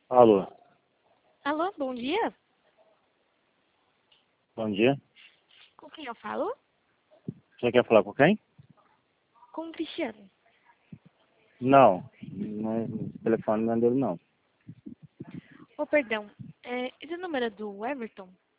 Alô, Alô, bom dia. bom dia. Com quem eu falo? Você quer falar com quem? Com o Cristiano. Não, o telefone não é dele não. Oh, perdão. Esse número é do Everton?